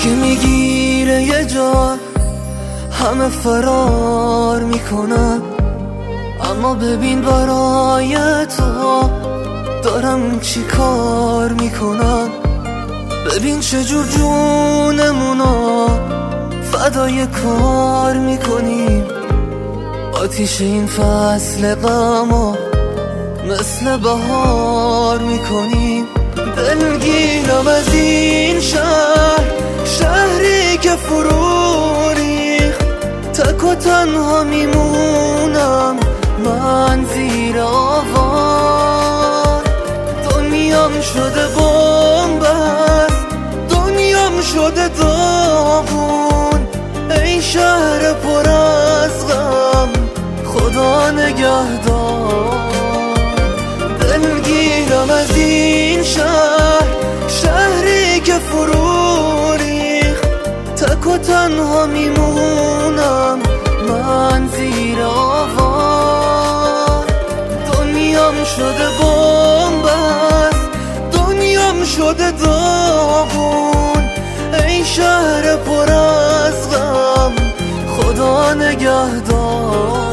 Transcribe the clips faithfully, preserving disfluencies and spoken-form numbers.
که میگیره یه جا همه فرار میکنن، اما ببین برای تو دارم چی کار میکنم. ببین چجور جونمونو فدای کار میکنیم، آتیش این فصل غمو مثل بهار میکنیم. دلگیرم از این شهر، شهری که فرو ریخت، تک و تنها میمونم من زیر آوار. دنیام شده بنبست، دنیام شده داغون، ای شهر پر از غم خدا نگهدار. دلگیرم از این شهر، شهری که فرو ریخت، تک و تنها میمونم من زیر آوار. دنیام شده بنبست، دنیام شده داغون، ای شهر پر از غم خدا نگهدار.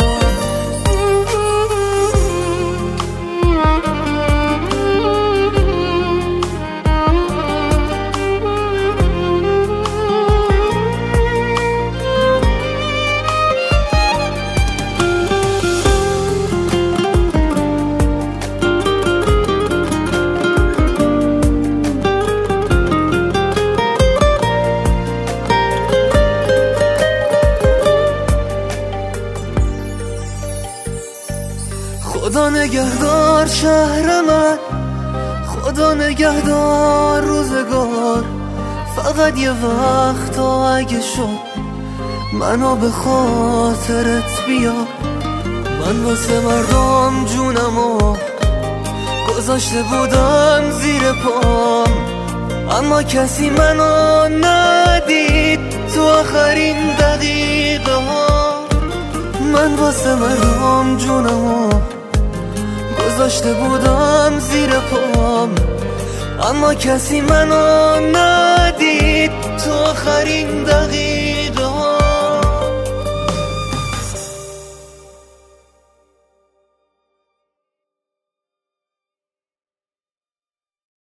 خدا نگهدار شهر من، خدا نگهدار روزگار. فقط یه وقت اگه شد منو به خاطرت بیا. من واسه مردم جونمو گذاشته بودم زیر پام، اما کسی منو ندید تو آخرین دقیقه ها. من واسه مردم جونمو گذاشته بودم زیر پام، اما کسی منو ندید تو آخرین